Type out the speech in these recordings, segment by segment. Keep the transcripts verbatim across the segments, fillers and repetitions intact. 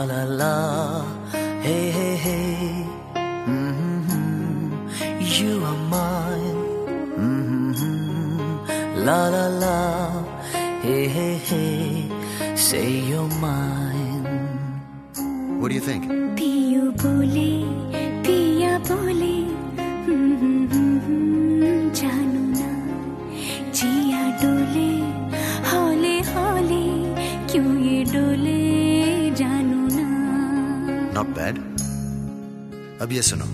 la la, hey hey hey, mm-hmm. You are mine, mm-hmm. La la la, hey hey hey, say you're mine. What do you think? पियो बोले पिया बोले जानू ना जिया डोले हौले हौले क्यों ये डोले जानू ना. Not bad. अब ये सुनो.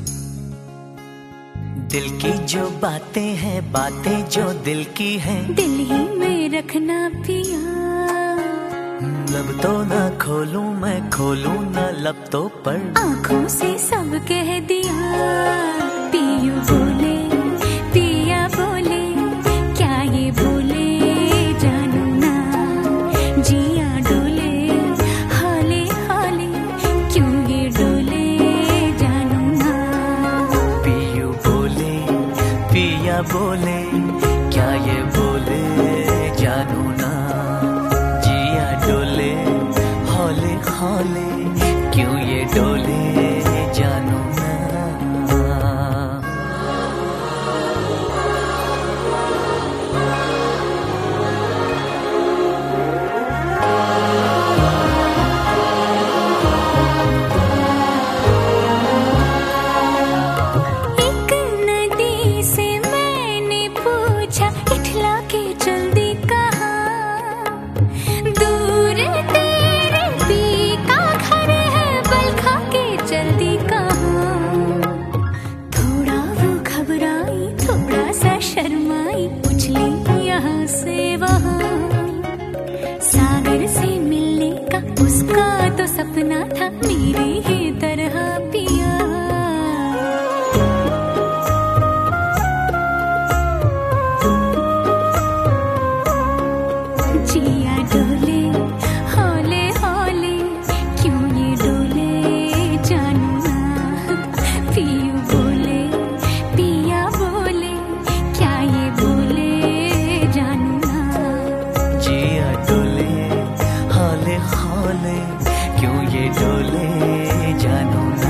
दिल की जो बातें हैं, बातें जो दिल की हैं, दिल ही में रखना पिया. लब तो ना खोलूं मैं, खोलूं ना लब तो पर आँखों से सब कह दिया. पियो बोले पिया बोले क्या ये बोले जानू ना जिया डोले हाले हाले क्यों ये डोले जानू ना. पियू बोले पिया बोले क्या ये बोले जानू ना जिया डोले हौले हौले क्यों ये डोले जानू ना. एक नदी से मैंने पूछा इठला के जल्दी कहाँ. दूर तेरे पी का घर है बल खा के जल्दी कहाँ. थोड़ा वो घबराई थोड़ा सा शर्माई उछली यहाँ से वहाँ. सागर से मिलने का उसका तो सपना था मेरी ही तरह पिया. जिया डोले हौले हौले क्यों ये डोले जानू ना. पियू बोले पिया बोले क्या ये बोले जानू ना. जिया डोले हौले हौले क्यों ये डोले जानू ना.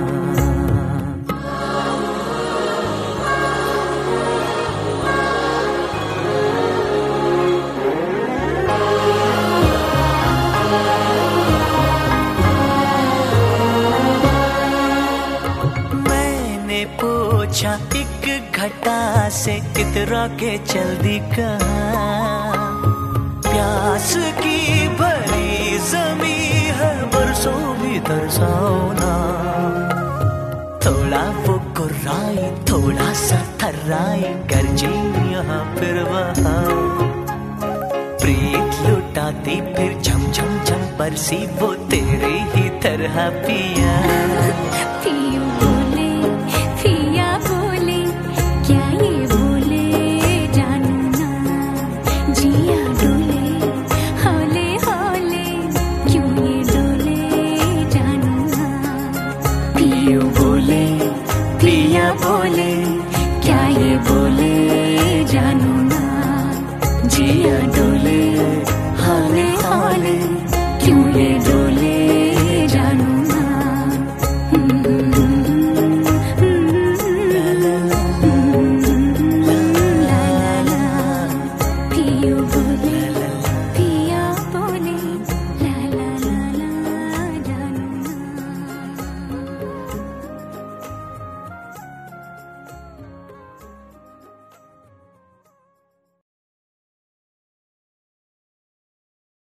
मैंने पूछा एक घटा से इतरा के चल दी कहाँ. प्यास की भरी जमी है बरसों भी तरसाओ ना. थोड़ा वो कुर्राई थोड़ा सा थर्राई गरजी यहाँ फिर वहाँ. प्रीत लुटाती फिर झम झम झम बरसी वो तेरे ही तरह पिया. पियू बोले पिया बोले क्या ये बोले जानू ना. जिया डोले हौले हौले क्यों ये डोले जानू ना. पियू बोले पिया बोले